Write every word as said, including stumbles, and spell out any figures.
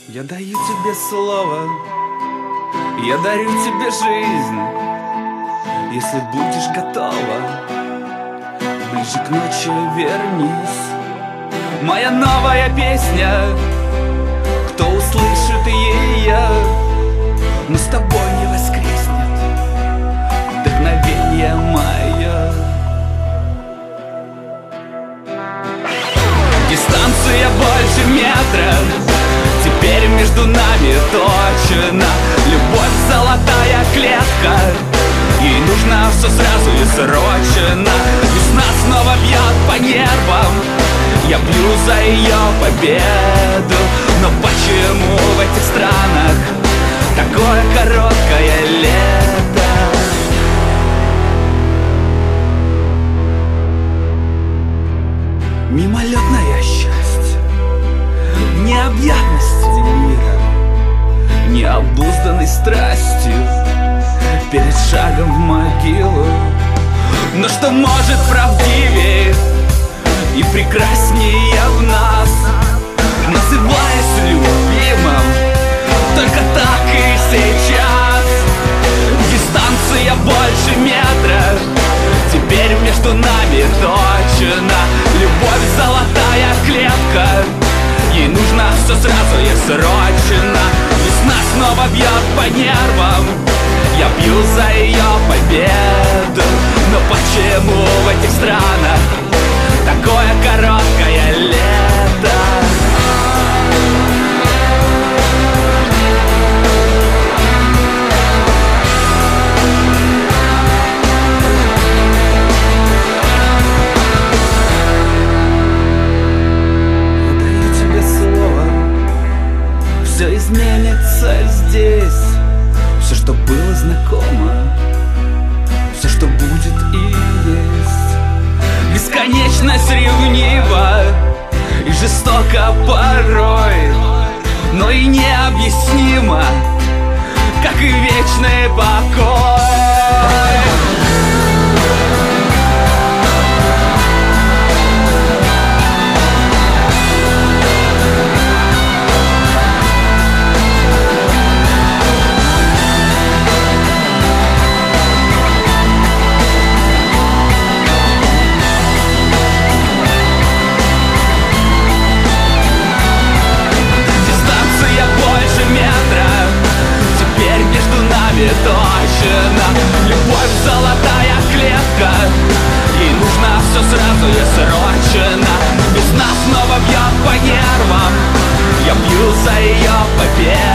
Я даю тебе слово, я дарю тебе жизнь. Если будешь готова, ближе к ночи вернись. Моя новая песня, кто услышит ее, но с тобой не воскреснет вдохновение мое. Дистанция больше метра, теперь между нами точно. Любовь золотая клетка, ей нужно все сразу и срочно. Весна снова бьет по нервам, я бью за ее победу. Но почему в этих странах такое короткое лето? Мимолетное счастье, необъятности мира, необузданной страстью перед шагом в могилу. Но что может правдивее и прекраснее в нас, называясь любимым, только так и сейчас. Дистанция больше метра, теперь между нами точно. Любовь золотая клетка, ей нужно все сразу и срочно. Весна снова бьет по нервам, я бью за ее победу. Но почему в этих странах такое короткое лето? Все изменится здесь, все, что было знакомо, все, что будет и есть. Бесконечность ревнива и жестоко порой, но и необъяснимо, как и вечный покой. Точно, любовь золотая клетка, ей нужно все сразу и срочно. Весна снова бьет по нервам, я бью за ее победу.